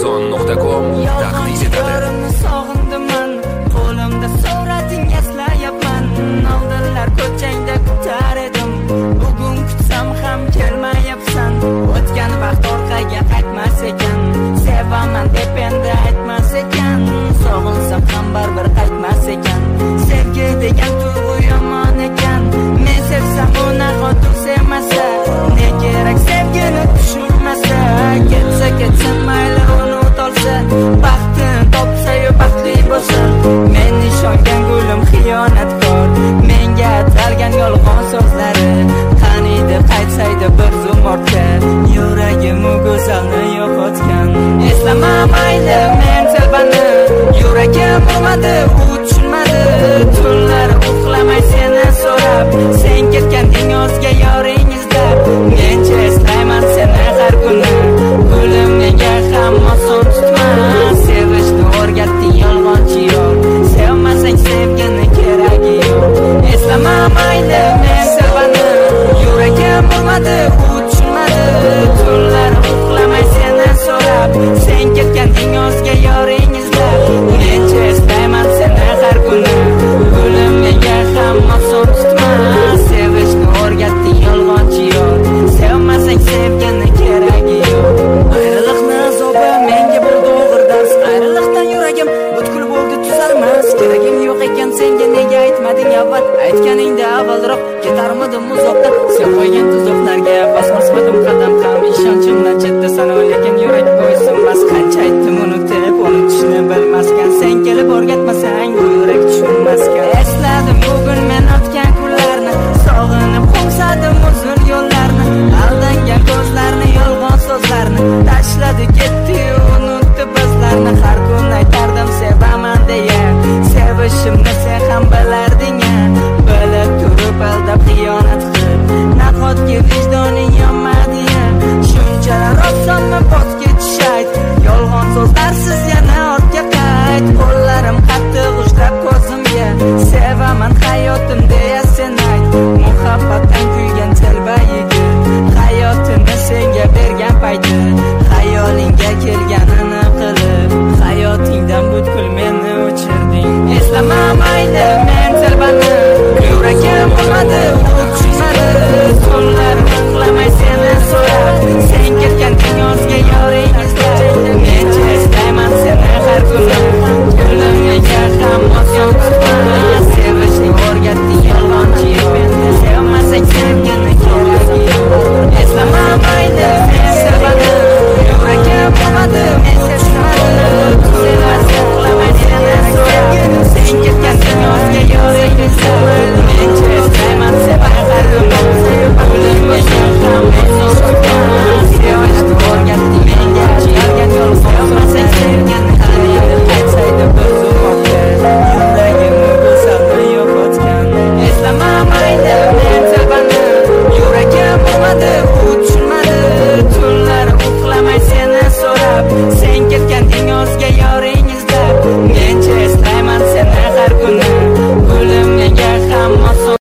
Amazon.com taqdim etadi. Sog'indiman, qo'limda surating eslayapman. Oldinlar ko'changda kutar edim, bugun kutsam ham kelmayapsan. O'tgan vaqt orqaga qaytmas ekan, sevaman deb endi aytmas ekan. Sog'insam ham baribir qaytmas ekan. Sevgi degan tuyg'u yomon ekan, men sevsam uni xotin sevmasa, ne kerak sevgini tushunmasa. Ketsa ketsin mayli unut olsa, baxtini topsa-yu baxtli bo'lsa. Men ishongan gulim xiyonatkor, menga atalgan yolg'on so'zlari. Qaniydi qaytsaydi bir zum ortga, yuragim u go'zalni yo'qotgan. Eslama mayli men telbani, yuragim urmadi, u tushunmadi. Tunlar uxlamay seni so'rab, sen ketganding o'zga yoring izlab. Mencha eslayman seni har kuni, gulim nega ham oson tutma. Sevishni o'rgatding yolg'onchi yo'q, sevmasang sevgini keragi yo'q. Eslama mayli men sevani, yuragim urmadi, u tushunmadi. Tunlar uxlamay seni so'rab, sen ketganding o'zga yoring izlab. Mencha eslayman seni har kuni, gulim nega ham oson tutma. Sevishni o'rgatding yolg'onchi yo'q, sevmasang sevgini keragi yo'q. Ayriliqni azobi menga bo'ldi og'ir dars, ayriliqdan yuragim butkul bo'ldi tuzalmas. Keragim yo'q ekan senga nega aytmading avval, aytganingda avvalroq ketarmidim uzoqda. Sen qo'ygan tuzoqlarga bosmasmadim qadam ham, ishonchimdan chetda sana, lekin yurak bo'ysunmas. Qancha aytdim unutib, unutishni bilmaskan, sen kelib o'rgatmasang bu yurak tushunmaskan. Esladim bugun men o'tgan kunlarni, sog'inib qo'msadim uzun yo'llarni. Aldangan ko'zlarni, yolg'on so'zlarni tashladi ketdi, unutdi bizlarni. Har kun aytardim sevaman deya, sevishimni sen ham bilarding-a. Bilib turib aldab xiyonat qilib, nahotki vijdoning yonmadi-ya. Shunchalar